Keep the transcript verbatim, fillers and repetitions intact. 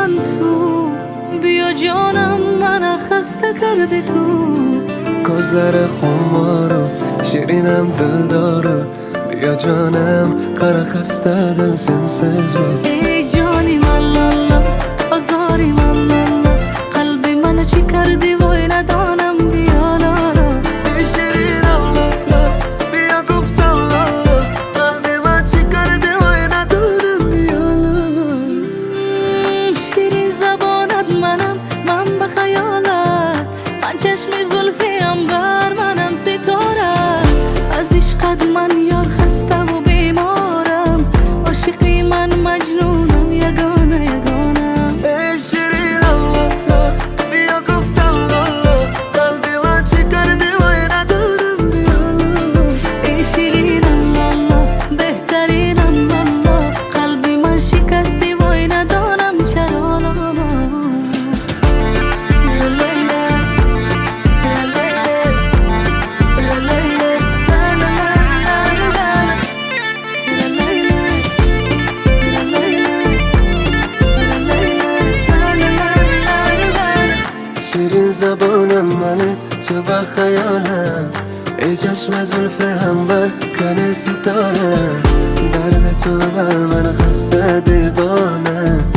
من تو، بیا جانم من خسته کردی تو. گذر خمارو شیرینم دلدارو، بیا جانم قره خسته دل سنسزو. ای جانی من لالا آزاری من لالا، قلبی من چی کردی وای ندانم بیا لالا. ای شیرینم لالا بیا گفتم لالا، قلبی من چی کردی وای ندانم بیا لالا. شیرین زبانت منم من به خیالت، من چشم زلفی انبر منم ستاره. از عشقت من یار خسته و بیمارم، عاشقی من مجنونم یگانه یگانم. ای شیرینم لالا بیا گفتم لالا، قلبی من چی کردی وای ندارم بیا لالا. ای شیرینم لالا بهترینم لالا، قلبی من شکستی وای ندانم چرا لالا. شیرین زبانم منه تو با خیالم، ای چشم زلف همبر کنه ستاره. درد تو بر من خسته دیوانه،